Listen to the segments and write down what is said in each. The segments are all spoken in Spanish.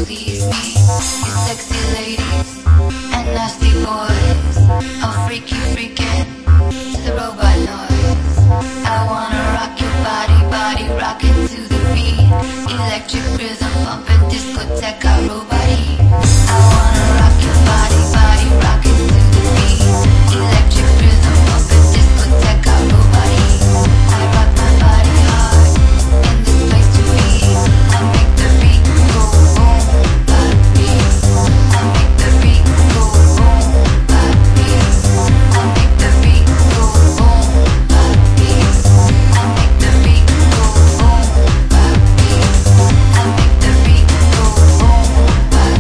please me. You sexy ladies and nasty boys, I'll freak you freaking to the robot noise. I wanna rock your body, body rocking to the beat. Electric rhythm pumping, discoteca robot heat. I wanna rock your body, body rocking to the beat. Electric rhythm pumping, discoteca robot heat. I rock my body hard in this place to be. I make the beat go boom, bop beat. I make the beat go boom, bop beat. I make the beat go boom, bop beat. I make the beat go boom, bop beat. I make the beat go boom, bop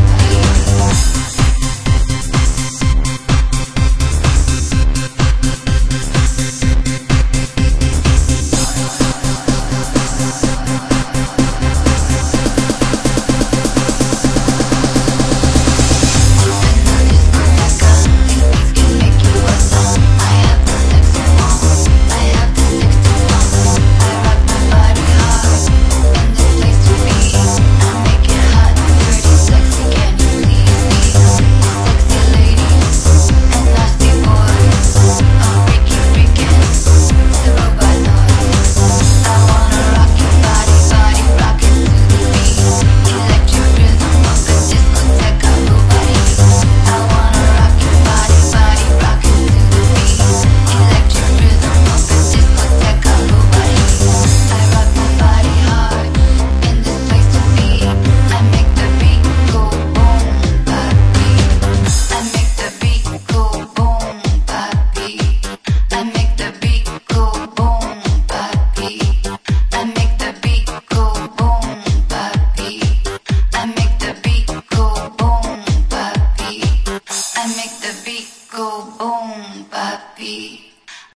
I make the beat go boom, bop beat.